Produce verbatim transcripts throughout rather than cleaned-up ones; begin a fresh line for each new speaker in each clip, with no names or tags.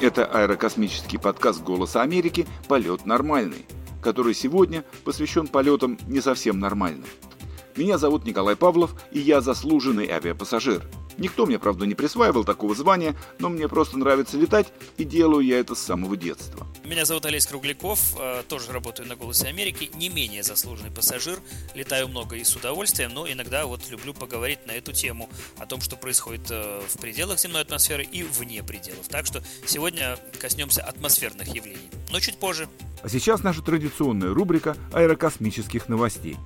Это аэрокосмический подкаст «Голоса Америки» «Полет нормальный», который сегодня посвящен полетам не совсем нормальным. Меня зовут Николай Павлов, и я заслуженный авиапассажир. Никто мне, правда, не присваивал такого звания, но мне просто нравится летать, и делаю я это с самого детства.
Меня зовут Олесь Кругляков, тоже работаю на «Голосе Америки», не менее заслуженный пассажир, летаю много и с удовольствием, но иногда вот люблю поговорить на эту тему, о том, что происходит в пределах земной атмосферы и вне пределов. Так что сегодня коснемся атмосферных явлений, но чуть позже.
А сейчас наша традиционная рубрика аэрокосмических новостей.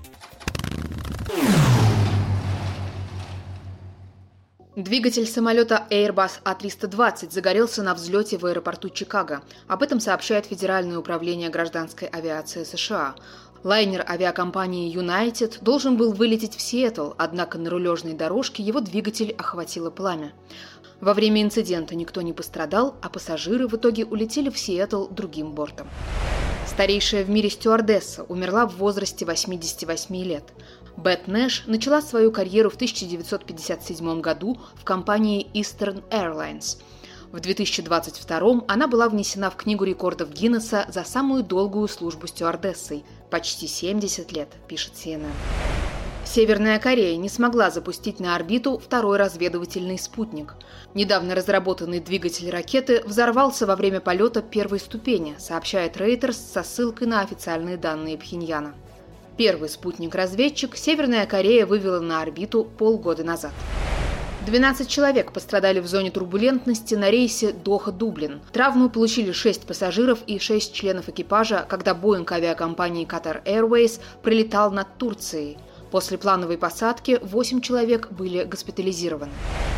Двигатель самолета Airbus А триста двадцать загорелся на взлете в аэропорту Чикаго. Об этом сообщает Федеральное управление гражданской авиации США. Лайнер авиакомпании United должен был вылететь в Сиэтл, однако на рулежной дорожке его двигатель охватило пламя. Во время инцидента никто не пострадал, а пассажиры в итоге улетели в Сиэтл другим бортом. Старейшая в мире стюардесса умерла в возрасте восьмидесяти восьми лет. Бет Нэш начала свою карьеру в тысяча девятьсот пятьдесят седьмом году в компании Eastern Airlines. В две тысячи двадцать втором она была внесена в Книгу рекордов Гиннесса за самую долгую службу стюардессой – почти семьдесят лет, пишет Си Эн Эн. Северная Корея не смогла запустить на орбиту второй разведывательный спутник. Недавно разработанный двигатель ракеты взорвался во время полета первой ступени, сообщает Reuters со ссылкой на официальные данные Пхеньяна. Первый спутник-разведчик Северная Корея вывела на орбиту полгода назад. двенадцать человек пострадали в зоне турбулентности на рейсе Доха-Дублин. Травмы получили шесть пассажиров и шесть членов экипажа, когда Боинг авиакомпании Qatar Airways прилетал над Турцией. После плановой посадки восемь человек были госпитализированы.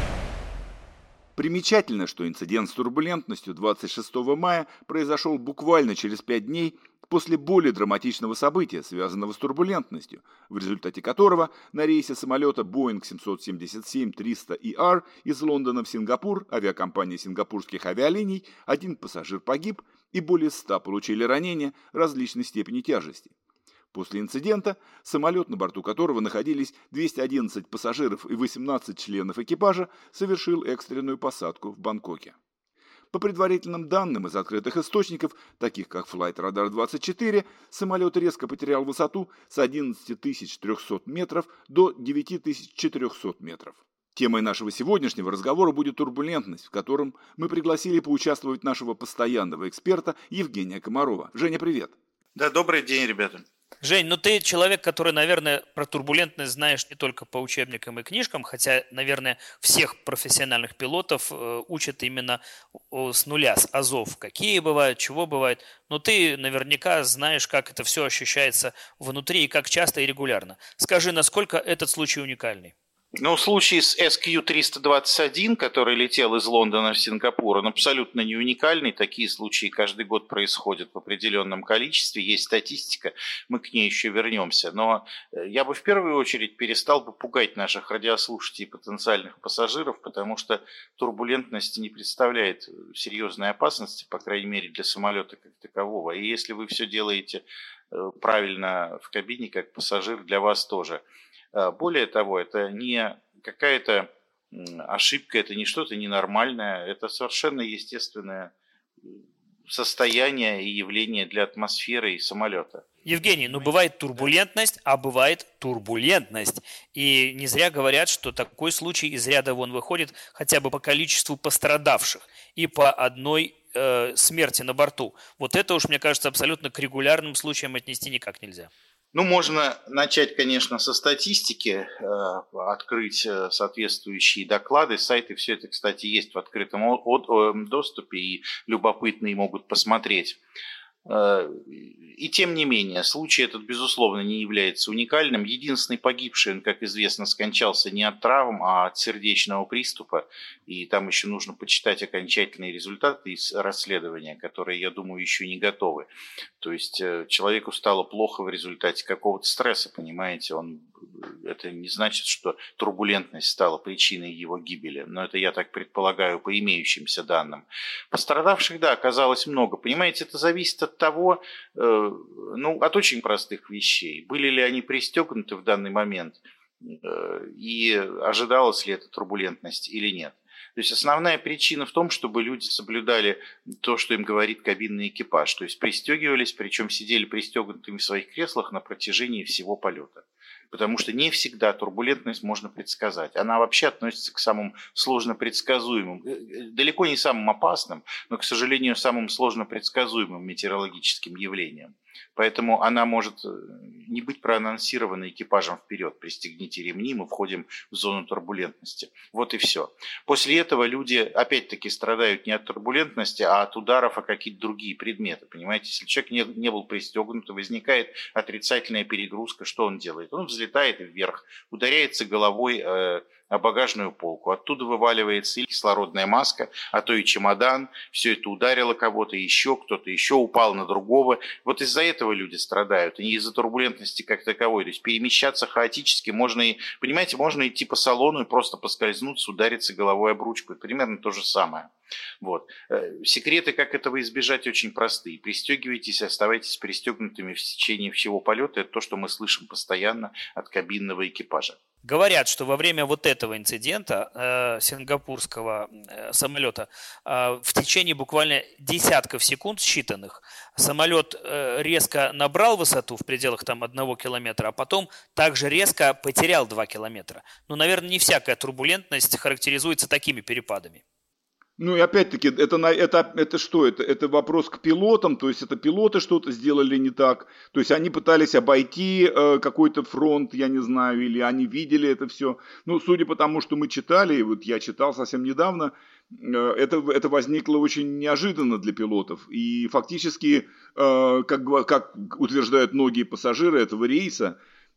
Примечательно, что инцидент с турбулентностью двадцать шестого мая произошел буквально через пять дней после более драматичного события, связанного с турбулентностью, в результате которого на рейсе самолета Boeing семьсот семьдесят семь триста И Ар из Лондона в Сингапур авиакомпании сингапурских авиалиний один пассажир погиб и более ста получили ранения различной степени тяжести. После инцидента самолет, на борту которого находились двести одиннадцать пассажиров и восемнадцать членов экипажа, совершил экстренную посадку в Бангкоке. По предварительным данным из открытых источников, таких как Flightradar двадцать четыре, самолет резко потерял высоту с одиннадцати тысяч трехсот метров до девяти тысяч четырехсот метров. Темой нашего сегодняшнего разговора будет турбулентность, в котором мы пригласили поучаствовать нашего постоянного эксперта Евгения Комарова. Женя, привет.
Да, добрый день, ребята.
Жень, ну ты человек, который, наверное, про турбулентность знаешь не только по учебникам и книжкам, хотя, наверное, всех профессиональных пилотов э, учат именно о, с нуля, с азов. Какие бывают, чего бывает. Но ты наверняка знаешь, как это все ощущается внутри и как часто и регулярно. Скажи, насколько этот случай уникальный?
Ну, случай с Эс Кью триста двадцать один, который летел из Лондона в Сингапур, он абсолютно не уникальный. Такие случаи каждый год происходят в определенном количестве. Есть статистика, мы к ней еще вернемся. Но я бы в первую очередь перестал бы пугать наших радиослушателей и потенциальных пассажиров, потому что турбулентность не представляет серьезной опасности, по крайней мере, для самолета как такового. И если вы все делаете правильно в кабине, как пассажир, для вас тоже. Более того, это не какая-то ошибка, это не что-то ненормальное, это совершенно естественное состояние и явление для атмосферы и самолета.
Евгений, ну бывает турбулентность, а бывает турбулентность. И не зря говорят, что такой случай из ряда вон выходит хотя бы по количеству пострадавших и по одной э, смерти на борту. Вот это уж, мне кажется, абсолютно к регулярным случаям отнести никак нельзя.
Ну, можно начать, конечно, со статистики, э, открыть соответствующие доклады. Сайты, все это, кстати, есть в открытом доступе, и любопытные могут посмотреть. И тем не менее, случай этот, безусловно, не является уникальным. Единственный погибший, он, как известно, скончался не от травм, а от сердечного приступа. И там еще нужно почитать окончательные результаты из расследования, которые, я думаю, еще не готовы. То есть человеку стало плохо в результате какого-то стресса, понимаете. Он, это не значит, что турбулентность стала причиной его гибели. Но это я так предполагаю по имеющимся данным. Пострадавших, да, оказалось много. Понимаете, это зависит от того, э, ну, от очень простых вещей. Были ли они пристегнуты в данный момент э, и ожидалась ли эта турбулентность или нет. То есть основная причина в том, чтобы люди соблюдали то, что им говорит кабинный экипаж. То есть пристегивались, причем сидели пристегнутыми в своих креслах на протяжении всего полета. Потому что не всегда турбулентность можно предсказать. Она вообще относится к самым сложно предсказуемым, далеко не самым опасным, но, к сожалению, самым сложно предсказуемым метеорологическим явлениям. Поэтому она может не быть проанонсирована экипажем вперед. Пристегните ремни, мы входим в зону турбулентности. Вот и все. После этого люди опять-таки страдают не от турбулентности, а от ударов о какие-то другие предметы. Понимаете, если человек не, не был пристегнут, возникает отрицательная перегрузка, что он делает? Он взлетает вверх, ударяется головой э, о багажную полку. Оттуда вываливается и кислородная маска, а то и чемодан. Все это ударило кого-то еще, кто-то еще упал на другого. Вот из-за этого люди страдают, и не из-за турбулентности как таковой. То есть перемещаться хаотически можно и, понимаете, можно идти по салону и просто поскользнуться, удариться головой об ручку. Это примерно то же самое. Вот. Секреты, как этого избежать, очень простые. Пристегивайтесь, оставайтесь пристегнутыми в течение всего полета. Это то, что мы слышим постоянно от кабинного экипажа.
Говорят, что во время вот этого инцидента э, сингапурского э, самолета э, в течение буквально десятков секунд считанных самолет э, резко набрал высоту в пределах там одного километра, а потом также резко потерял два километра. Ну, наверное, не всякая турбулентность характеризуется такими перепадами.
Ну и опять-таки, это, это, это что? Это, это вопрос к пилотам, то есть это пилоты что-то сделали не так, то есть они пытались обойти э, какой-то фронт, я не знаю, или они видели это все. Ну, судя по тому, что мы читали, вот я читал совсем недавно, э, это, это возникло очень неожиданно для пилотов. И фактически, э, как, как утверждают многие пассажиры этого рейса,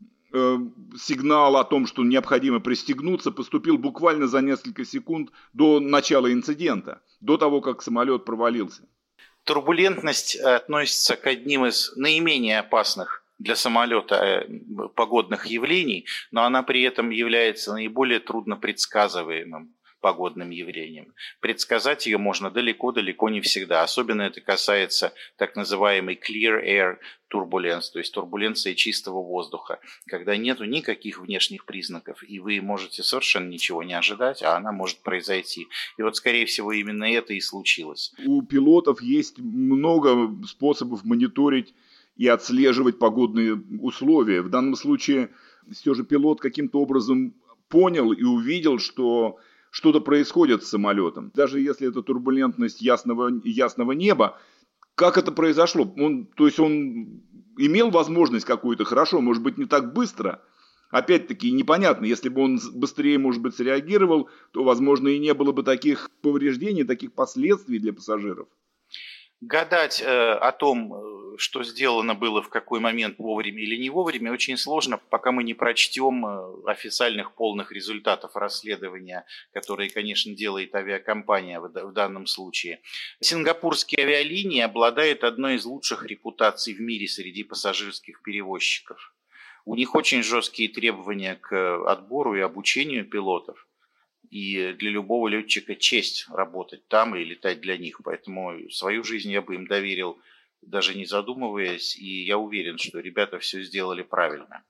сигнал о том, что необходимо пристегнуться, поступил буквально за несколько секунд до начала инцидента, до того, как самолет провалился.
Турбулентность относится к одним из наименее опасных для самолета погодных явлений, но она при этом является наиболее трудно предсказываемым погодным явлением. Предсказать ее можно далеко-далеко не всегда. Особенно это касается так называемой clear air turbulence, то есть турбуленции чистого воздуха, когда нету никаких внешних признаков, и вы можете совершенно ничего не ожидать, а она может произойти. И вот, скорее всего, именно это и случилось.
У пилотов есть много способов мониторить и отслеживать погодные условия. В данном случае все же пилот каким-то образом понял и увидел, что что-то происходит с самолетом. Даже если это турбулентность ясного, ясного неба, как это произошло? Он, то есть он имел возможность какую-то, хорошо, может быть, не так быстро. Опять-таки, непонятно, если бы он быстрее, может быть, среагировал, то, возможно, и не было бы таких повреждений, таких последствий для пассажиров.
Гадать э, о том, что сделано было в какой момент, вовремя или не вовремя, очень сложно, пока мы не прочтем официальных полных результатов расследования, которые, конечно, делает авиакомпания в, в данном случае. Сингапурские авиалинии обладают одной из лучших репутаций в мире среди пассажирских перевозчиков. У них очень жесткие требования к отбору и обучению пилотов. И для любого летчика честь работать там и летать для них. Поэтому свою жизнь я бы им доверил, даже не задумываясь. И я уверен, что ребята все сделали правильно.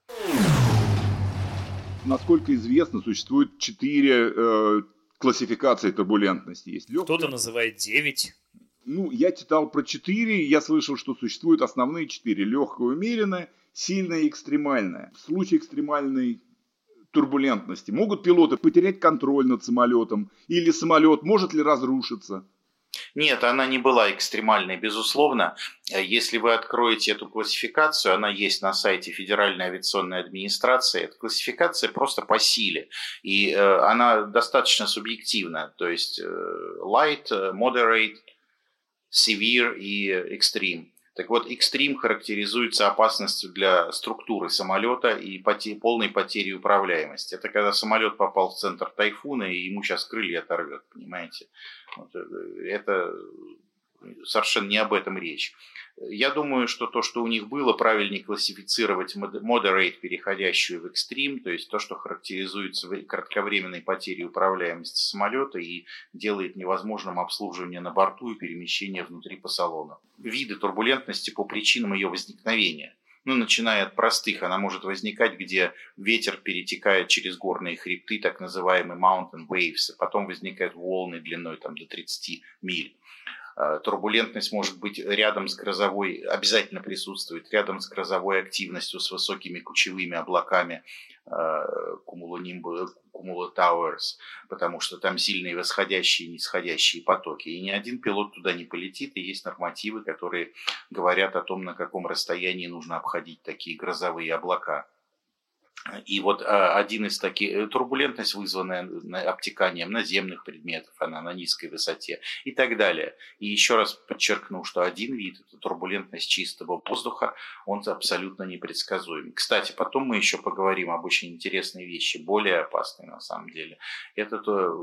Насколько известно, существует четыре э, классификации турбулентности. Есть легкая...
Кто-то называет девять.
Ну, я читал про четыре. Я слышал, что существуют основные четыре. Легкая, умеренная, сильная и экстремальная. В случае экстремальной турбулентности могут пилоты потерять контроль над самолетом? Или самолет может ли разрушиться?
Нет, она не была экстремальной, безусловно. Если вы откроете эту классификацию, она есть на сайте Федеральной авиационной администрации. Эта классификация просто по силе. И э, она достаточно субъективна. То есть э, light, moderate, severe и extreme. Так вот, экстрим характеризуется опасностью для структуры самолета и поте- полной потерей управляемости. Это когда самолет попал в центр тайфуна, и ему сейчас крылья оторвет, понимаете? Вот, это совершенно не об этом речь. Я думаю, что то, что у них было, правильнее классифицировать moderate, переходящую в экстрим, то есть то, что характеризуется кратковременной потерей управляемости самолета и делает невозможным обслуживание на борту и перемещение внутри по салону. Виды турбулентности по причинам ее возникновения. Ну, начиная от простых, она может возникать, где ветер перетекает через горные хребты, так называемые mountain waves, и потом возникают волны длиной там, до тридцати миль. Турбулентность может быть рядом с грозовой, обязательно присутствует рядом с грозовой активностью, с высокими кучевыми облаками, cumulotowers, потому что там сильные восходящие и нисходящие потоки. И ни один пилот туда не полетит, и есть нормативы, которые говорят о том, на каком расстоянии нужно обходить такие грозовые облака. И вот один из таких, турбулентность, вызванная обтеканием наземных предметов, она на низкой высоте и так далее. И еще раз подчеркну, что один вид, это турбулентность чистого воздуха, он абсолютно непредсказуем. Кстати, потом мы еще поговорим об очень интересной вещи, более опасной на самом деле. Это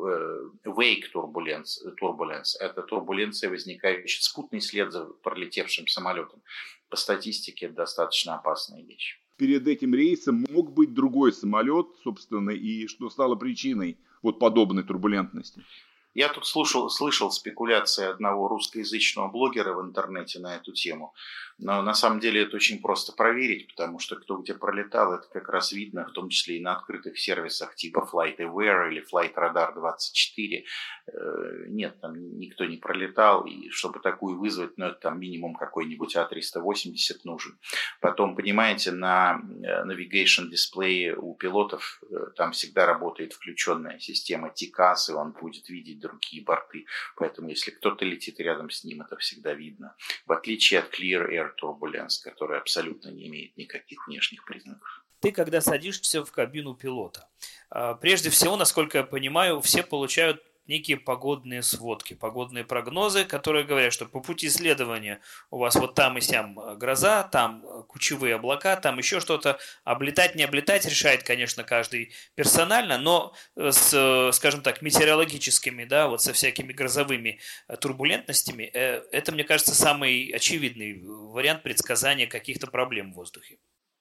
wake turbulence, turbulence, это турбуленция, возникающая, спутный след за пролетевшим самолетом. По статистике это достаточно опасная вещь.
Перед этим рейсом мог быть другой самолет, собственно, и что стало причиной вот подобной турбулентности?
Я тут слушал, слышал спекуляции одного русскоязычного блогера в интернете на эту тему. Но на самом деле это очень просто проверить, потому что кто где пролетал, это как раз видно, в том числе и на открытых сервисах типа FlightAware или FlightRadar двадцать четыре. Нет, там никто не пролетал, и чтобы такую вызвать, ну это там минимум какой-нибудь А триста восемьдесят нужен. Потом, понимаете, на Navigation Display у пилотов там всегда работает включенная система ти кас, и он будет видеть другие борты. Поэтому если кто-то летит рядом с ним, это всегда видно. В отличие от Clear Air Turbulence, которая абсолютно не имеет никаких внешних признаков.
Ты, когда садишься в кабину пилота, прежде всего, насколько я понимаю, все получают некие погодные сводки, погодные прогнозы, которые говорят, что по пути следования у вас вот там и сям гроза, там кучевые облака, там еще что-то. Облетать, не облетать решает, конечно, каждый персонально, но с, скажем так, метеорологическими, да, вот со всякими грозовыми турбулентностями, это, мне кажется, самый очевидный вариант предсказания каких-то проблем в воздухе.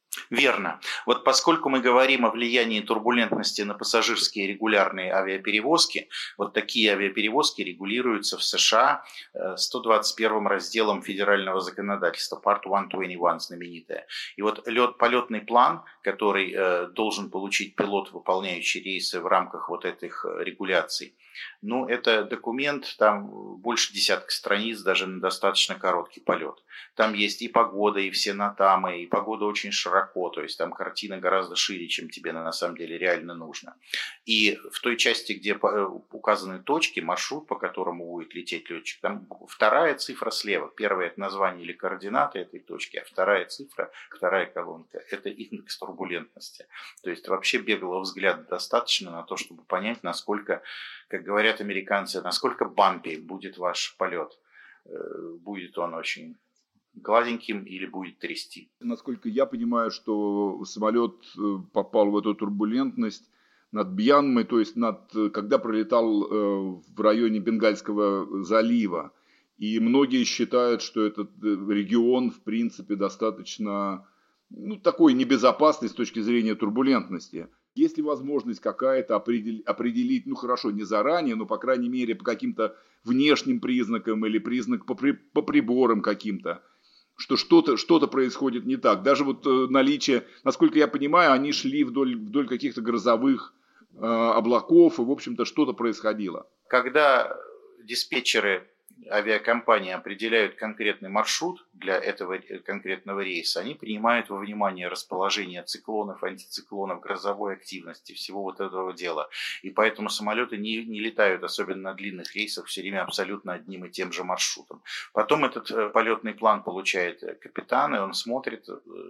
Верно. Вот поскольку мы говорим о влиянии турбулентности на пассажирские регулярные авиаперевозки, вот такие авиаперевозки регулируются в США сто двадцать первым разделом федерального законодательства, Part сто двадцать один знаменитая. И вот лет, полетный план, который э, должен получить пилот, выполняющий рейсы в рамках вот этих регуляций, ну, это документ, там больше десятка страниц, даже на достаточно короткий полет. Там есть и погода, и все натамы, и погода очень широко, то есть там картина гораздо шире, чем тебе на самом деле реально нужно. И в той части, где указаны точки, маршрут, по которому будет лететь летчик, там вторая цифра слева. Первая – это название или координаты этой точки, а вторая цифра, вторая колонка – это индекс турбулентности. То есть вообще беглого взгляда достаточно на то, чтобы понять, насколько, как говорят американцы, насколько бампи будет ваш полет. Будет он очень гладеньким или будет трясти.
Насколько я понимаю, что самолет попал в эту турбулентность над Бьянмой, то есть над, когда пролетал в районе Бенгальского залива. И многие считают, что этот регион, в принципе, достаточно, ну, такой небезопасный с точки зрения турбулентности. Есть ли возможность какая-то определить, определить, ну хорошо, не заранее, но по крайней мере по каким-то внешним признакам или признак по, при, по приборам каким-то, что что-то, что-то происходит не так. Даже вот наличие, насколько я понимаю, они шли вдоль, вдоль каких-то грозовых э, облаков, и в общем-то что-то происходило.
Когда диспетчеры авиакомпании определяют конкретный маршрут для этого конкретного рейса, они принимают во внимание расположение циклонов, антициклонов, грозовой активности, всего вот этого дела. И поэтому самолеты не, не летают, особенно на длинных рейсах, все время абсолютно одним и тем же маршрутом. Потом этот полетный план получает капитан, и он смотрит,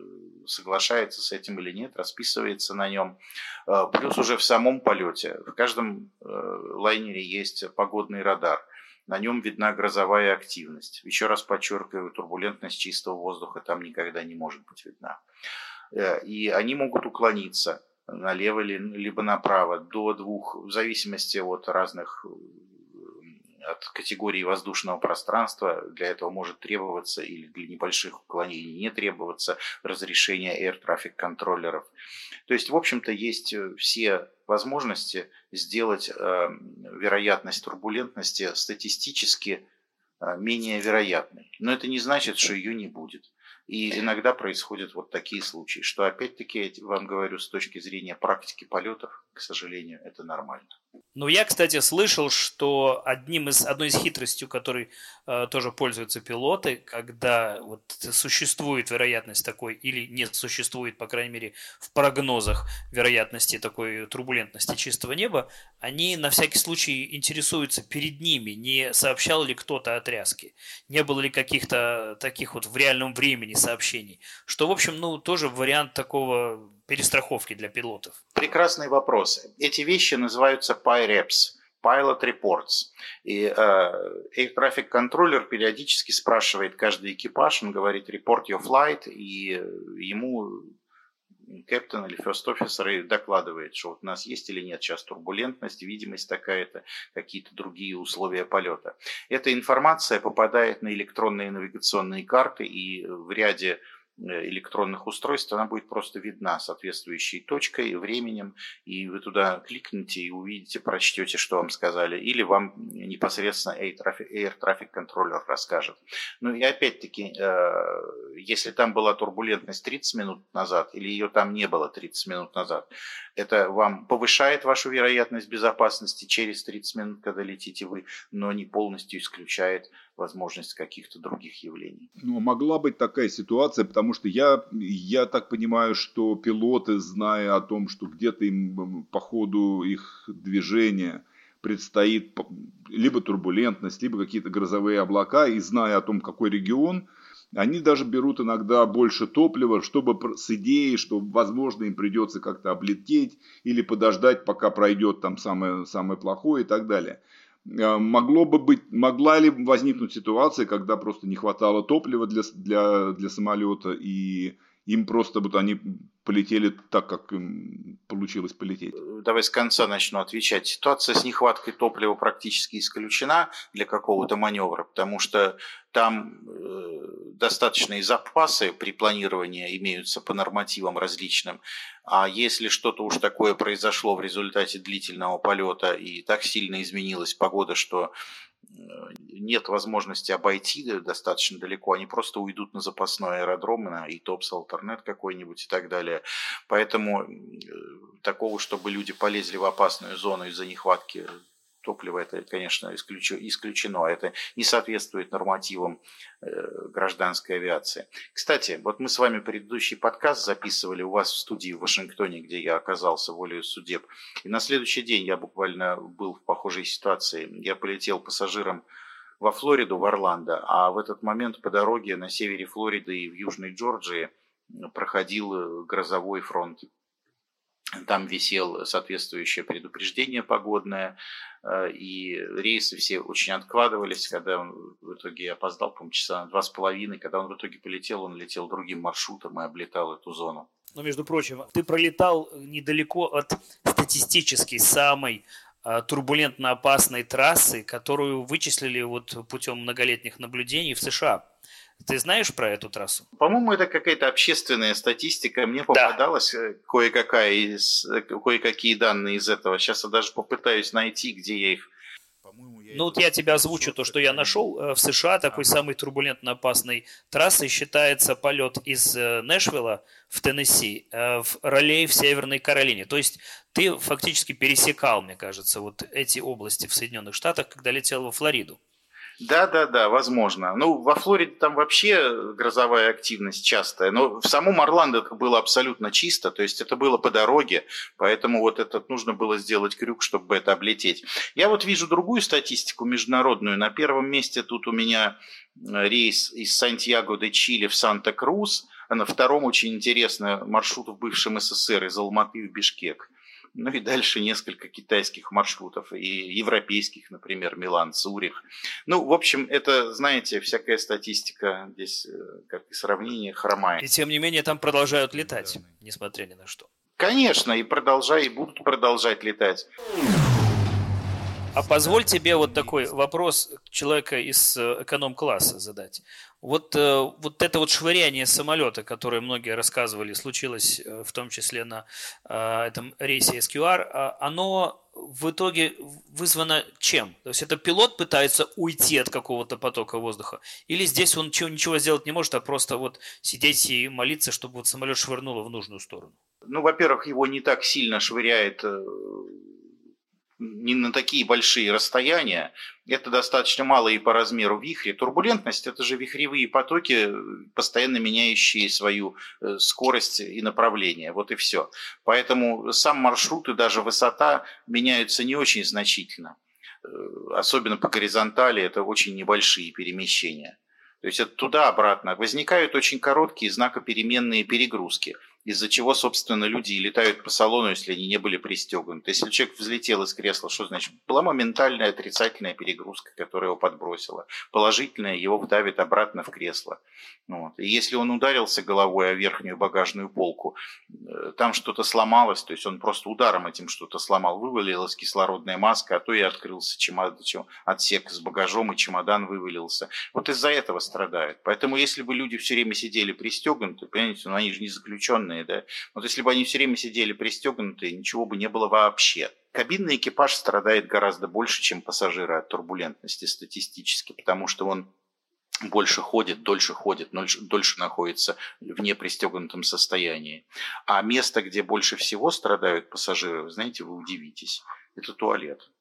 соглашается с этим или нет, расписывается на нем. Плюс уже в самом полете, в каждом лайнере есть погодный радар. На нем видна грозовая активность. Еще раз подчеркиваю, турбулентность чистого воздуха там никогда не может быть видна. И они могут уклониться налево либо направо до двух, в зависимости от разных, от категории воздушного пространства. Для этого может требоваться или для небольших уклонений не требоваться разрешение air traffic контроллеров. То есть, в общем-то, есть все возможности сделать э, вероятность турбулентности статистически э, менее вероятной. Но это не значит, что ее не будет. И иногда происходят вот такие случаи, что опять-таки, я вам говорю, с точки зрения практики полетов, к сожалению, это нормально.
Ну, я, кстати, слышал, что одним из, одной из хитростей, которой э, тоже пользуются пилоты, когда вот существует вероятность такой, или не существует, по крайней мере, в прогнозах вероятности такой турбулентности чистого неба, они на всякий случай интересуются перед ними, не сообщал ли кто-то о тряске, не было ли каких-то таких вот в реальном времени сообщений, что, в общем, ну, тоже вариант такого перестраховки для пилотов.
Прекрасный вопрос. Эти вещи называются пи ай репс, Pilot Reports. И э, Air Traffic Controller периодически спрашивает каждый экипаж, он говорит report your flight, и ему капитан или first officer докладывает, что вот у нас есть или нет сейчас турбулентность, видимость такая-то, какие-то другие условия полета. Эта информация попадает на электронные навигационные карты, и в ряде электронных устройств она будет просто видна соответствующей точкой, временем, и вы туда кликните и увидите, прочтете, что вам сказали, или вам непосредственно Air Traffic, Air Traffic Controller расскажет. Ну и опять-таки, если там была турбулентность тридцать минут назад, или ее там не было тридцать минут назад, это вам повышает вашу вероятность безопасности через тридцать минут, когда летите вы, но не полностью исключает возможность каких-то других явлений.
Ну, могла быть такая ситуация, потому что я, я так понимаю, что пилоты, зная о том, что где-то им по ходу их движения предстоит либо турбулентность, либо какие-то грозовые облака, и зная о том, какой регион, они даже берут иногда больше топлива, чтобы с идеей, что, возможно, им придется как-то облететь или подождать, пока пройдет там самое, самое плохое и так далее. Могло бы быть, могла ли возникнуть ситуация, когда просто не хватало топлива для, для, для самолета, и им просто вот они полетели так, как им получилось полететь?
Давай с конца начну отвечать. Ситуация с нехваткой топлива практически исключена для какого-то маневра, потому что там э, достаточные запасы при планировании имеются по нормативам различным. А если что-то уж такое произошло в результате длительного полета и так сильно изменилась погода, что нет возможности обойти достаточно далеко, они просто уйдут на запасной аэродром, на ИТОПС, Альтернет какой-нибудь и так далее. Поэтому такого, чтобы люди полезли в опасную зону из-за нехватки топлива, это, конечно, исключено. Это не соответствует нормативам гражданской авиации. Кстати, вот мы с вами предыдущий подкаст записывали у вас в студии в Вашингтоне, где я оказался волею судеб. И на следующий день я буквально был в похожей ситуации. Я полетел пассажиром во Флориду, в Орландо, а в этот момент по дороге на севере Флориды и в Южной Джорджии проходил грозовой фронт. Там висело соответствующее предупреждение погодное, и рейсы все очень откладывались. Когда он в итоге опоздал, по-моему, часа на два с половиной, когда он в итоге полетел, он летел другим маршрутом и облетал эту зону.
Но, между прочим, ты пролетал недалеко от статистически самой турбулентно опасной трассы, которую вычислили вот путем многолетних наблюдений в США. Ты знаешь про эту трассу?
По-моему, это какая-то общественная статистика. Мне попадалась да. кое-какая из, кое-какие данные из этого. Сейчас я даже попытаюсь найти, где я их...
Ну вот я тебе озвучу то, что я нашел. В США такой самой турбулентно опасной трассой считается полет из Нэшвилла в Теннесси в Ролей в Северной Каролине. То есть ты фактически пересекал, мне кажется, вот эти области в Соединенных Штатах, когда летел во Флориду.
Да, да, да, возможно. Ну, во Флориде там вообще грозовая активность частая, но в самом Орландо это было абсолютно чисто, то есть это было по дороге, поэтому вот этот нужно было сделать крюк, чтобы это облететь. Я вот вижу другую статистику международную. На первом месте тут у меня рейс из Сантьяго-де-Чили в Санта-Крус, а на втором очень интересно маршрут в бывшем СССР из Алматы в Бишкек. Ну и дальше несколько китайских маршрутов и европейских, например, Милан, Цюрих. Ну, в общем, это, знаете, всякая статистика здесь, как и сравнение, хромает.
И тем не менее там продолжают летать, несмотря ни на что.
Конечно, и продолжай, и будут продолжать летать.
А позволь тебе вот такой вопрос человека из эконом-класса задать. Вот, э, вот это вот швыряние самолета, которое многие рассказывали, случилось э, в том числе на э, этом рейсе эс кью ар, а, оно в итоге вызвано чем? То есть это пилот пытается уйти от какого-то потока воздуха, или здесь он ничего, ничего сделать не может, а просто вот сидеть и молиться, чтобы вот самолет швырнуло в нужную сторону?
Ну, во-первых, его не так сильно швыряет, э, не на такие большие расстояния. Это достаточно мало и по размеру вихри. Турбулентность – это же вихревые потоки, постоянно меняющие свою э, скорость и направление. Вот и все. Поэтому сам маршрут и даже высота меняются не очень значительно. Э, Особенно по горизонтали это очень небольшие перемещения. То есть это туда-обратно. Возникают очень короткие знакопеременные перегрузки, из-за чего, собственно, люди и летают по салону, если они не были пристегнуты. Если человек взлетел из кресла, что значит? Была моментальная отрицательная перегрузка, которая его подбросила. Положительная его вдавит обратно в кресло. Вот. И если он ударился головой о верхнюю багажную полку, там что-то сломалось, то есть он просто ударом этим что-то сломал, вывалилась кислородная маска, а то и открылся чемодан, отсек с багажом, и чемодан вывалился. Вот из-за этого страдают. Поэтому если бы люди все время сидели пристегнуты, понимаете, ну они же не заключенные, да? Вот если бы они все время сидели пристегнутые, ничего бы не было вообще. Кабинный экипаж страдает гораздо больше, чем пассажиры от турбулентности статистически, потому что он больше ходит, дольше ходит, дольше, дольше находится в непристегнутом состоянии. А место, где больше всего страдают пассажиры, вы знаете, вы удивитесь, это туалет.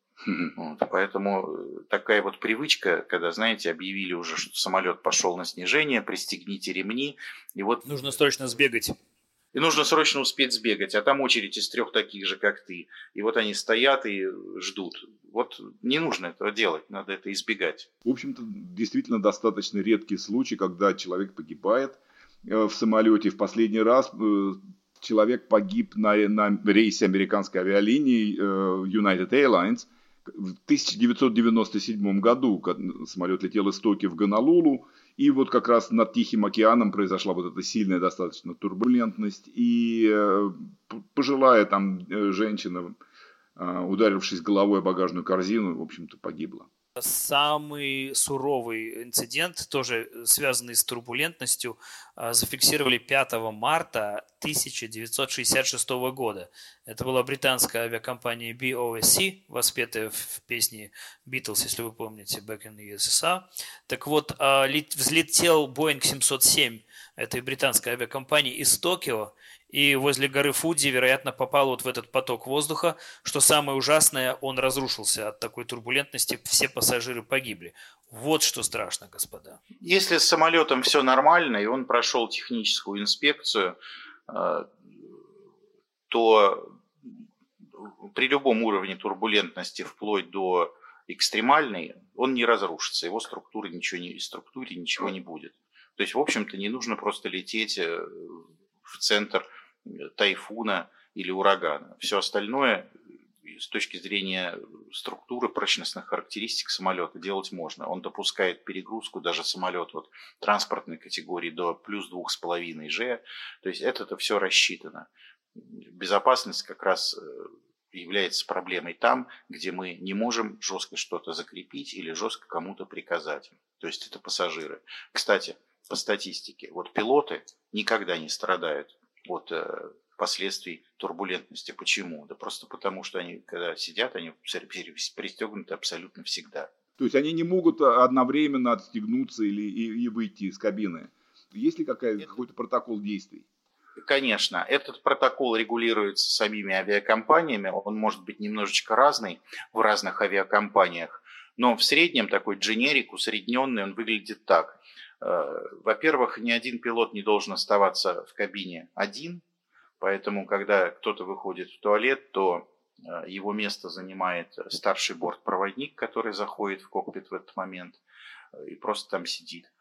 Вот, поэтому такая вот привычка, когда, знаете, объявили уже, что самолет пошел на снижение, пристегните ремни, и вот...
Нужно срочно сбегать.
И нужно срочно успеть сбегать, а там очередь из трех таких же, как ты. И вот они стоят и ждут. Вот не нужно этого делать, надо это избегать.
В общем-то, действительно достаточно редкий случай, когда человек погибает в самолете. В последний раз человек погиб на, на рейсе американской авиалинии United Airlines в тысяча девятьсот девяносто седьмом году. Самолет летел из Токио в Гонолулу. И вот как раз над Тихим океаном произошла вот эта сильная достаточно турбулентность. И пожилая там женщина, ударившись головой о багажную корзину, в общем-то погибла.
Самый суровый инцидент, тоже связанный с турбулентностью, зафиксировали пятого марта тысяча девятьсот шестьдесят шестого года. Это была британская авиакомпания би о эс си, воспетая в песне Beatles, если вы помните, Back in the ю эс эс ар. Так вот, взлетел Боинг семьсот семь этой британской авиакомпании из Токио, и возле горы Фудзи, вероятно, попал вот в этот поток воздуха. Что самое ужасное, он разрушился от такой турбулентности, все пассажиры погибли. Вот что страшно, господа.
Если с самолетом все нормально, и он прошел техническую инспекцию, то при любом уровне турбулентности, вплоть до экстремальной, он не разрушится, его структуре ничего не, структуре ничего не будет. То есть, в общем-то, не нужно просто лететь в центр тайфуна или урагана. Все остальное с точки зрения структуры, прочностных характеристик самолета делать можно. Он допускает перегрузку даже самолет вот, транспортной категории до плюс двух с половиной же. То есть это-то все рассчитано. Безопасность как раз является проблемой там, где мы не можем жестко что-то закрепить или жестко кому-то приказать. То есть это пассажиры. Кстати, по статистике, вот пилоты никогда не страдают от э, последствий турбулентности. Почему? Да просто потому, что они, когда сидят, они пристегнуты абсолютно всегда.
То есть они не могут одновременно отстегнуться или, и, и выйти из кабины. Есть ли какая, какой-то протокол действий?
Конечно, этот протокол регулируется самими авиакомпаниями. Он может быть немножечко разный в разных авиакомпаниях. Но в среднем такой дженерик, усредненный, он выглядит так. Во-первых, ни один пилот не должен оставаться в кабине один, поэтому, когда кто-то выходит в туалет, то его место занимает старший бортпроводник, который заходит в кокпит в этот момент и просто там сидит.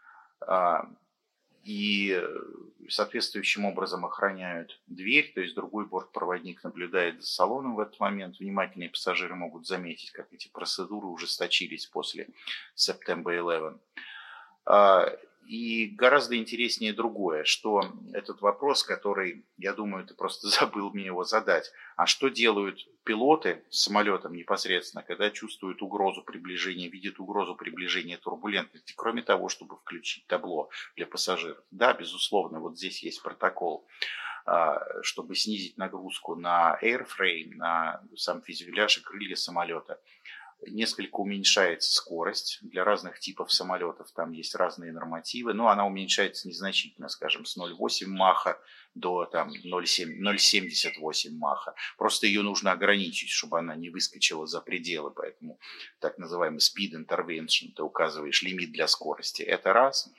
И соответствующим образом охраняют дверь, то есть другой бортпроводник наблюдает за салоном в этот момент. Внимательные пассажиры могут заметить, как эти процедуры ужесточились после Септембер одиннадцатого. И гораздо интереснее другое, что этот вопрос, который, я думаю, ты просто забыл мне его задать. А что делают пилоты с самолетом непосредственно, когда чувствуют угрозу приближения, видят угрозу приближения турбулентности, кроме того, чтобы включить табло для пассажиров? Да, безусловно, вот здесь есть протокол, чтобы снизить нагрузку на airframe, на сам фюзеляж и крылья самолета. Несколько уменьшается скорость для разных типов самолетов, там есть разные нормативы, но она уменьшается незначительно, скажем, с ноль целых восемь десятых маха до там, ноль целых семьдесят восемь маха. Просто ее нужно ограничить, чтобы она не выскочила за пределы, поэтому так называемый speed intervention, ты указываешь лимит для скорости. Это раз.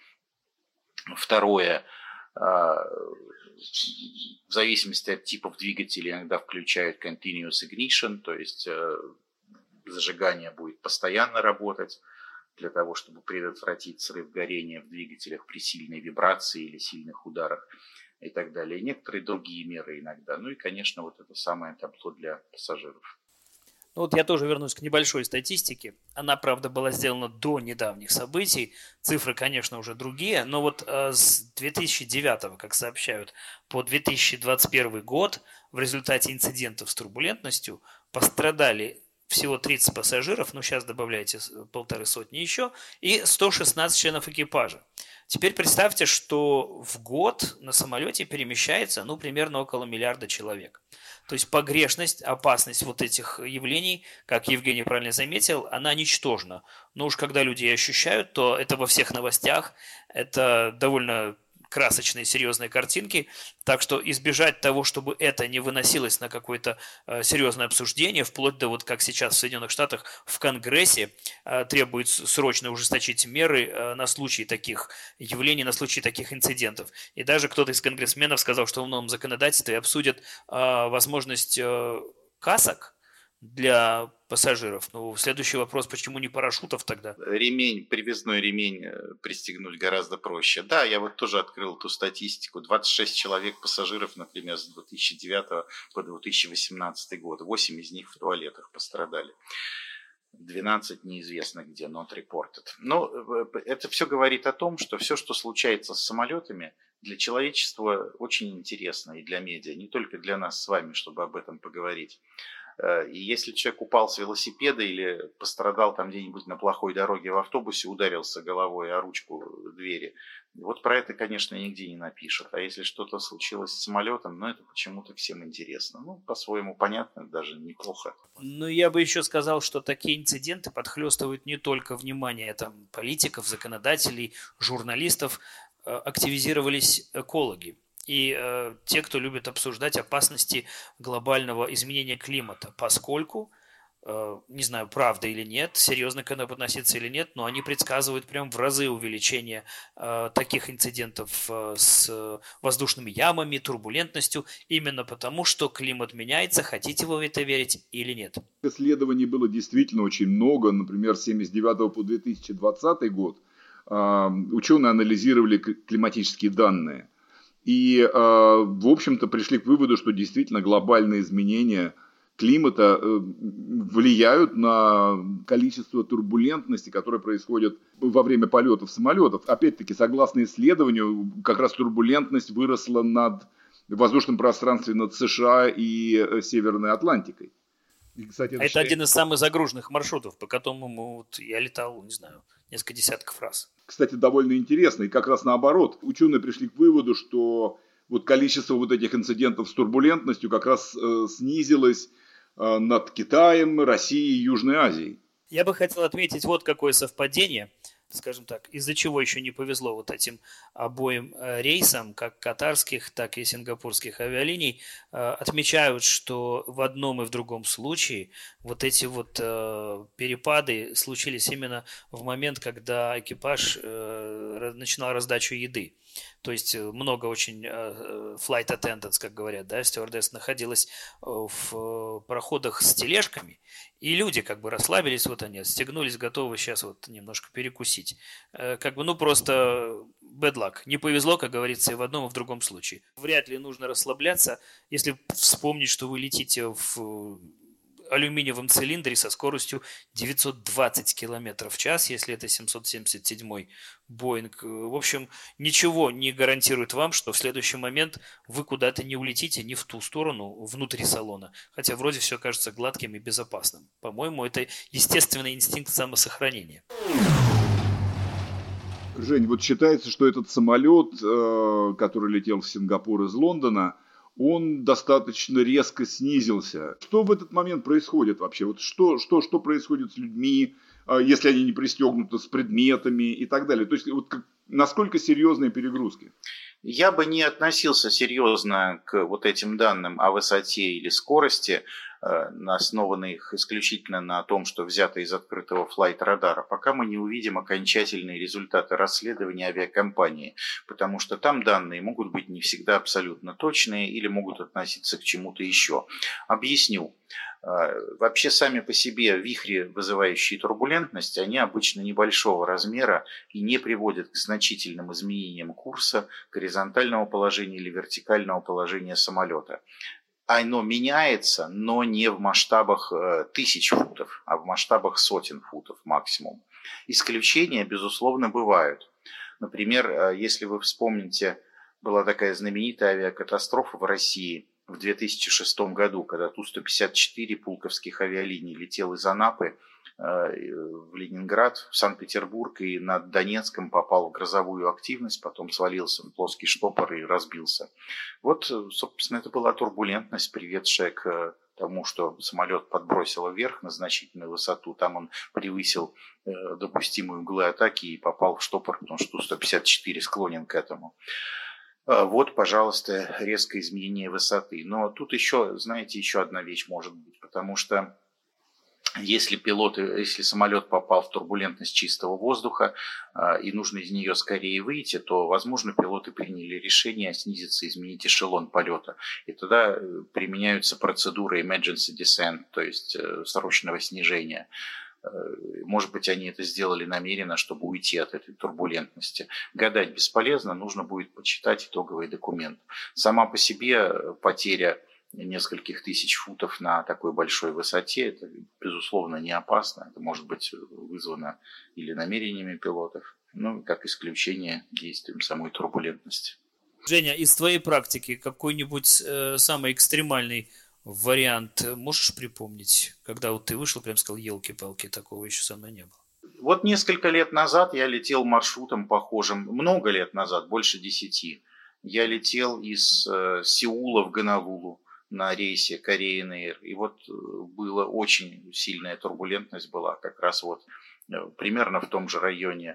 Второе, в зависимости от типов двигателей иногда включают continuous ignition, то есть зажигание будет постоянно работать для того, чтобы предотвратить срыв горения в двигателях при сильной вибрации или сильных ударах и так далее. И некоторые другие меры иногда. Ну и, конечно, вот это самое табло для пассажиров.
Ну вот я тоже вернусь к небольшой статистике. Она, правда, была сделана до недавних событий. Цифры, конечно, уже другие. Но вот э, с две тысячи девятого, как сообщают, по две тысячи двадцать первый год в результате инцидентов с турбулентностью пострадали всего тридцать пассажиров, ну сейчас добавляйте полторы сотни еще, и сто шестнадцать членов экипажа. Теперь представьте, что в год на самолете перемещается, ну, примерно около миллиарда человек. То есть погрешность, опасность вот этих явлений, как Евгений правильно заметил, она ничтожна. Но уж когда люди ее ощущают, то это во всех новостях, это довольно красочные, серьезные картинки, так что избежать того, чтобы это не выносилось на какое-то э, серьезное обсуждение, вплоть до, вот как сейчас в Соединенных Штатах в Конгрессе э, требуется срочно ужесточить меры э, на случай таких явлений, на случай таких инцидентов. И даже кто-то из конгрессменов сказал, что в новом законодательстве обсудят э, возможность э, касок для пассажиров. Ну, следующий вопрос, почему не парашютов тогда?
Ремень, привязной ремень пристегнуть гораздо проще. Да, я вот тоже открыл эту статистику. двадцать шесть человек пассажиров, например, с две тысячи девятого по две тысячи восемнадцатый год. восемь из них в туалетах пострадали. двенадцать неизвестно где, not reported. Но это все говорит о том, что все, что случается с самолетами, для человечества очень интересно и для медиа, не только для нас с вами, чтобы об этом поговорить. И если человек упал с велосипеда или пострадал там где-нибудь на плохой дороге в автобусе, ударился головой о ручку двери, вот про это, конечно, нигде не напишут. А если что-то случилось с самолетом, ну, это почему-то всем интересно. Ну, по-своему понятно, даже неплохо.
Ну, я бы еще сказал, что такие инциденты подхлестывают не только внимание там, политиков, законодателей, журналистов, активизировались экологи. И э, те, кто любит обсуждать опасности глобального изменения климата, поскольку, э, не знаю, правда или нет, серьезно к этому относиться или нет, но они предсказывают прям в разы увеличение э, таких инцидентов э, с воздушными ямами, турбулентностью, именно потому, что климат меняется, хотите вы в это верить или нет.
Исследований было действительно очень много, например, с семьдесят девятого по две тысячи двадцатый год э, ученые анализировали климатические данные. И, в общем-то, пришли к выводу, что действительно глобальные изменения климата влияют на количество турбулентности, которое происходит во время полетов самолетов. Опять-таки, согласно исследованию, как раз турбулентность выросла над в воздушном пространстве над США и Северной Атлантикой.
И, кстати, это, это считает... один из самых загруженных маршрутов, по которому вот я летал, не знаю, несколько десятков раз.
Кстати, довольно интересно, и как раз наоборот. Ученые пришли к выводу, что вот количество вот этих инцидентов с турбулентностью как раз э, снизилось э, над Китаем, Россией и Южной Азией.
Я бы хотел отметить вот какое совпадение, скажем так, из-за чего еще не повезло вот этим обоим рейсам, как катарских, так и сингапурских авиалиний, отмечают, что в одном и в другом случае вот эти вот перепады случились именно в момент, когда экипаж начинал раздачу еды. То есть много очень flight attendants, как говорят, да, стюардесс, находилась в проходах с тележками, и люди как бы расслабились, вот они отстегнулись, готовы сейчас вот немножко перекусить. Как бы, ну, просто bad luck. Не повезло, как говорится, и в одном, и в другом случае. Вряд ли нужно расслабляться, если вспомнить, что вы летите в алюминиевом цилиндре со скоростью девятьсот двадцать километров в час, если это семьсот семьдесят седьмой Боинг. В общем, ничего не гарантирует вам, что в следующий момент вы куда-то не улетите не в ту сторону, внутри салона. Хотя вроде все кажется гладким и безопасным. По-моему, это естественный инстинкт самосохранения.
Жень, вот считается, что этот самолет, который летел в Сингапур из Лондона, он достаточно резко снизился. Что в этот момент происходит вообще? Вот что, что, что происходит с людьми, если они не пристегнуты, с предметами и так далее? То есть, вот как, насколько серьезные перегрузки?
Я бы не относился серьезно к вот этим данным о высоте или скорости, основанных исключительно на том, что взято из открытого флайт-радара, пока мы не увидим окончательные результаты расследования авиакомпании, потому что там данные могут быть не всегда абсолютно точные или могут относиться к чему-то еще. Объясню. Вообще сами по себе вихри, вызывающие турбулентность, они обычно небольшого размера и не приводят к значительным изменениям курса, горизонтального положения или вертикального положения самолета. Оно меняется, но не в масштабах тысяч футов, а в масштабах сотен футов максимум. Исключения, безусловно, бывают. Например, если вы вспомните, была такая знаменитая авиакатастрофа в России в две тысячи шестом году, когда Ту сто пятьдесят четыре пулковских авиалиний летел из Анапы в Ленинград, в Санкт-Петербург и над Донецком попал в грозовую активность, потом свалился в плоский штопор и разбился. Вот, собственно, это была турбулентность, приведшая к тому, что самолет подбросило вверх на значительную высоту. Там он превысил допустимые углы атаки и попал в штопор, потому что Ту сто пятьдесят четыре склонен к этому. Вот, пожалуйста, резкое изменение высоты. Но тут еще, знаете, еще одна вещь может быть, потому что Если пилот, если самолет попал в турбулентность чистого воздуха э, и нужно из нее скорее выйти, то, возможно, пилоты приняли решение снизиться, изменить эшелон полета. И тогда применяются процедуры emergency descent, то есть э, срочного снижения. Э, может быть, они это сделали намеренно, чтобы уйти от этой турбулентности. Гадать бесполезно, нужно будет почитать итоговый документ. Сама по себе потеря нескольких тысяч футов на такой большой высоте, это, безусловно, не опасно. Это может быть вызвано или намерениями пилотов, ну, как исключение действием самой турбулентности.
Женя, из твоей практики какой-нибудь э, самый экстремальный вариант можешь припомнить? Когда вот ты вышел, прям сказал, елки-палки, такого еще со мной не было.
Вот несколько лет назад я летел маршрутом похожим, много лет назад, больше десяти. Я летел из э, Сеула в Гонолулу на рейсе Korean Air. И вот была очень сильная турбулентность была как раз вот примерно в том же районе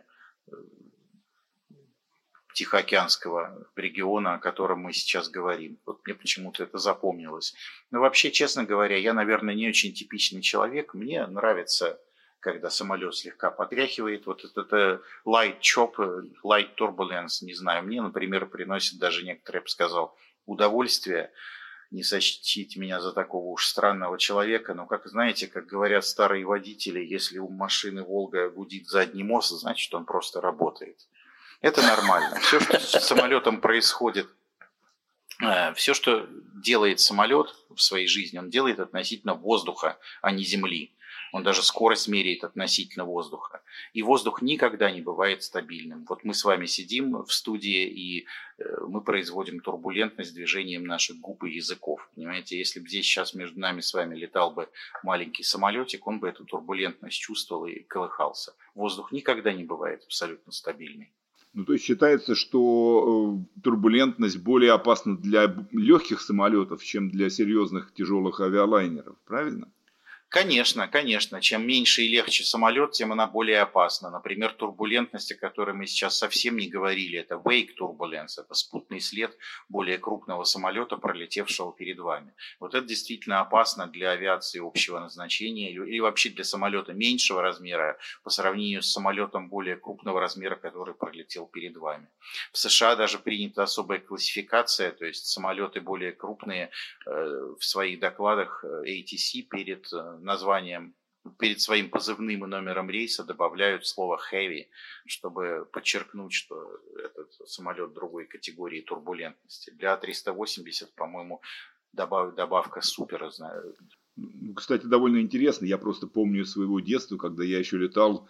Тихоокеанского региона, о котором мы сейчас говорим. Вот мне почему-то это запомнилось. Но вообще, честно говоря, я, наверное, не очень типичный человек. Мне нравится, когда самолет слегка потряхивает. Вот это, это light chop, light turbulence, не знаю. Мне, например, приносит даже некоторые, я бы сказал, удовольствие. Не сочтите меня за такого уж странного человека, но, как знаете, как говорят старые водители, если у машины «Волга» гудит задний мост, значит, он просто работает. Это нормально. Все, что с самолетом происходит, все, что делает самолет в своей жизни, он делает относительно воздуха, а не земли. Он даже скорость меряет относительно воздуха. И воздух никогда не бывает стабильным. Вот мы с вами сидим в студии, и мы производим турбулентность движением наших губ и языков. Понимаете, если бы здесь сейчас между нами с вами летал бы маленький самолетик, он бы эту турбулентность чувствовал и колыхался. Воздух никогда не бывает абсолютно стабильный.
Ну, то есть считается, что турбулентность более опасна для легких самолетов, чем для серьезных тяжелых авиалайнеров, правильно?
Конечно, конечно. Чем меньше и легче самолет, тем она более опасна. Например, турбулентность, о которой мы сейчас совсем не говорили, это wake turbulence, это спутный след более крупного самолета, пролетевшего перед вами. Вот это действительно опасно для авиации общего назначения или вообще для самолета меньшего размера по сравнению с самолетом более крупного размера, который пролетел перед вами. В США даже принята особая классификация, то есть самолеты более крупные в своих докладах эй ти си перед названием, перед своим позывным и номером рейса добавляют слово heavy, чтобы подчеркнуть, что этот самолет другой категории турбулентности. Для триста восемьдесят, по-моему, добав, добавка супер,
Кстати, довольно интересно. Я просто помню из своего детства, когда я еще летал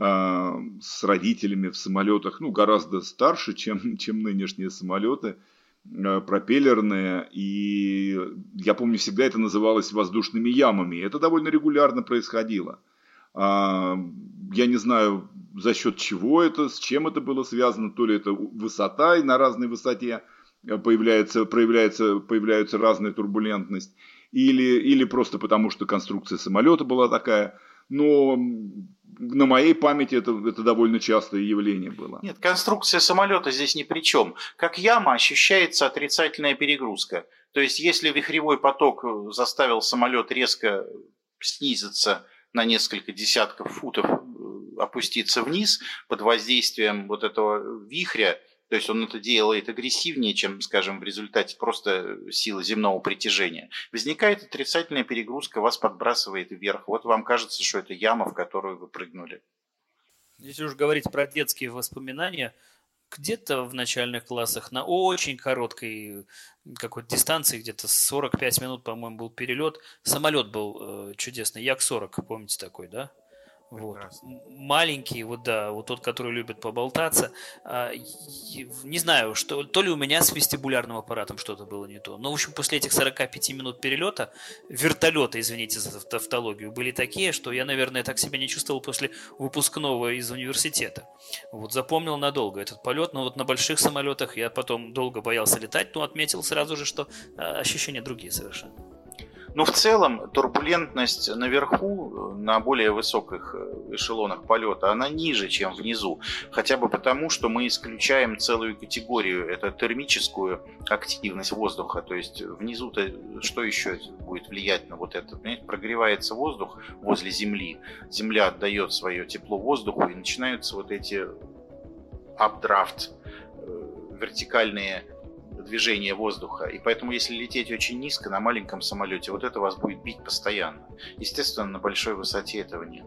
э, с родителями в самолетах, ну, гораздо старше, чем, чем нынешние самолеты, э, пропеллерные. И я помню, всегда это называлось воздушными ямами. Это довольно регулярно происходило. А, я не знаю, за счет чего это, с чем это было связано. То ли это высота, и на разной высоте появляется, проявляется, появляется разная турбулентность. Или, или просто потому, что конструкция самолета была такая. Но на моей памяти это, это довольно частое явление было.
Нет, конструкция самолета здесь ни при чем. Как яма ощущается отрицательная перегрузка. То есть, если вихревой поток заставил самолет резко снизиться на несколько десятков футов, опуститься вниз под воздействием вот этого вихря, то есть он это делает агрессивнее, чем, скажем, в результате просто силы земного притяжения. Возникает отрицательная перегрузка, вас подбрасывает вверх. Вот вам кажется, что это яма, в которую вы прыгнули.
Если уж говорить про детские воспоминания, где-то в начальных классах на очень короткой какой-то дистанции, где-то сорок пять минут, по-моему, был перелет. Самолет был э, чудесный, Як сорок, помните такой, да? Вот. Маленький, вот да, вот тот, который любит поболтаться. А, не знаю, что, то ли у меня с вестибулярным аппаратом что-то было не то. Но, в общем, после этих сорока пяти минут перелета, вертолеты, извините за тавтологию, были такие, что я, наверное, так себя не чувствовал после выпускного из университета. Вот запомнил надолго этот полет, но вот на больших самолетах я потом долго боялся летать, но отметил сразу же, что а, ощущения другие совершенно.
Но в целом турбулентность наверху, на более высоких эшелонах полета, она ниже, чем внизу. Хотя бы потому, что мы исключаем целую категорию, это термическую активность воздуха. То есть внизу-то что еще будет влиять на вот это? Понимаете, прогревается воздух возле Земли, Земля отдает свое тепло воздуху, и начинаются вот эти updraft, вертикальные движение воздуха. И поэтому, если лететь очень низко на маленьком самолете, вот это вас будет бить постоянно. Естественно, на большой высоте этого нет.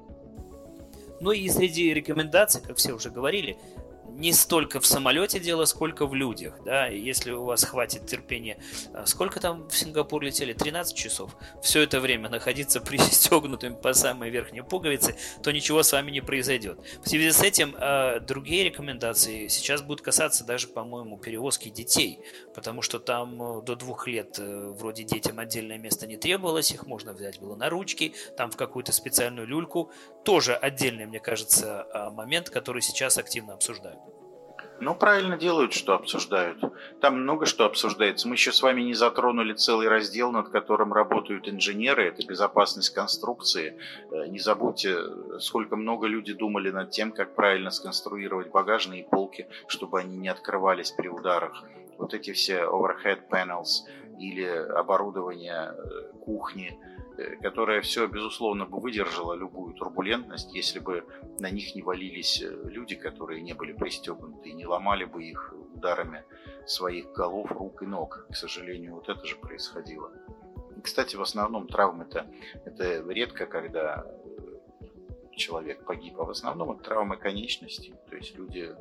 Ну и среди рекомендаций, как все уже говорили, не столько в самолете дело, сколько в людях, да, и если у вас хватит терпения, сколько там в Сингапур летели, тринадцать часов, все это время находиться пристегнутым по самой верхней пуговице, то ничего с вами не произойдет. В связи с этим э, другие рекомендации сейчас будут касаться даже, по-моему, перевозки детей, потому что там до двух лет э, вроде детям отдельное место не требовалось, их можно взять было на ручки, там в какую-то специальную люльку, тоже отдельный, мне кажется, момент, который сейчас активно обсуждают.
Ну, правильно делают, что обсуждают. Там много что обсуждается. Мы еще с вами не затронули целый раздел, над которым работают инженеры. Это безопасность конструкции. Не забудьте, сколько много люди думали над тем, как правильно сконструировать багажные полки, чтобы они не открывались при ударах. Вот эти все overhead panels или оборудование кухни, которое все, безусловно, бы выдержало любую турбулентность, если бы на них не валились люди, которые не были пристегнуты, и не ломали бы их ударами своих голов, рук и ног. К сожалению, вот это же происходило. И, кстати, в основном травмы-то это редко, когда человек погиб, а в основном это травмы конечностей. То есть люди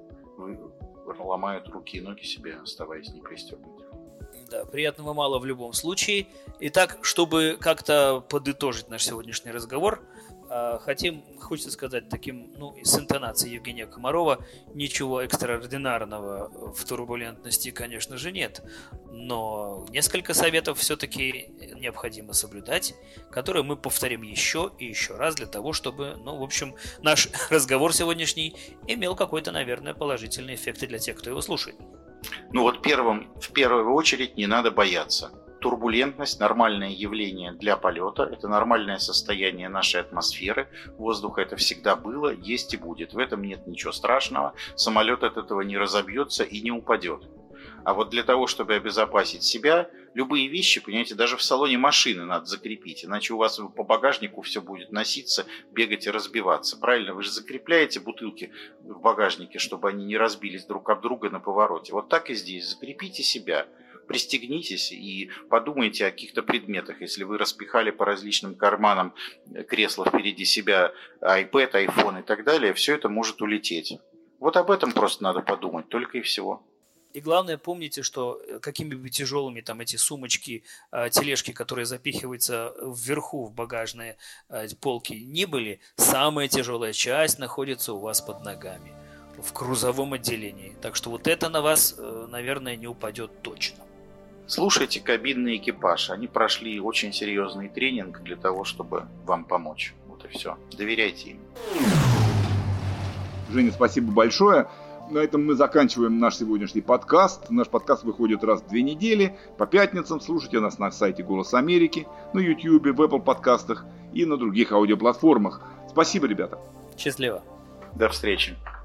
ломают руки и ноги себе, оставаясь не пристегнутыми.
Да, приятного мало в любом случае. Итак, чтобы как-то подытожить наш сегодняшний разговор, хотим, хочется сказать таким, ну, с интонацией Евгения Комарова, ничего экстраординарного в турбулентности, конечно же, нет. Но несколько советов все-таки необходимо соблюдать, которые мы повторим еще и еще раз для того, чтобы, ну, в общем, наш разговор сегодняшний имел какой-то, наверное, положительный эффект и для тех, кто его слушает.
Ну вот первым, в первую очередь не надо бояться. Турбулентность – нормальное явление для полета, это нормальное состояние нашей атмосферы, воздуха это всегда было, есть и будет. В этом нет ничего страшного, самолет от этого не разобьется и не упадет. А вот для того, чтобы обезопасить себя, любые вещи, понимаете, даже в салоне машины надо закрепить, иначе у вас по багажнику все будет носиться, бегать и разбиваться. Правильно, вы же закрепляете бутылки в багажнике, чтобы они не разбились друг об друга на повороте. Вот так и здесь. Закрепите себя, пристегнитесь и подумайте о каких-то предметах. Если вы распихали по различным карманам кресла впереди себя, iPad, iPhone и так далее, все это может улететь. Вот об этом просто надо подумать, только и всего.
И главное, помните, что какими бы тяжелыми там эти сумочки, тележки, которые запихиваются вверху в багажные полки, ни были, самая тяжелая часть находится у вас под ногами, в грузовом отделении. Так что вот это на вас, наверное, не упадет точно.
Слушайте кабинный экипаж. Они прошли очень серьезный тренинг для того, чтобы вам помочь. Вот и все. Доверяйте им.
Женя, спасибо большое. На этом мы заканчиваем наш сегодняшний подкаст. Наш подкаст выходит раз в две недели. По пятницам слушайте нас на сайте «Голос Америки», на YouTube, в Apple подкастах и на других аудиоплатформах. Спасибо, ребята.
Счастливо.
До встречи.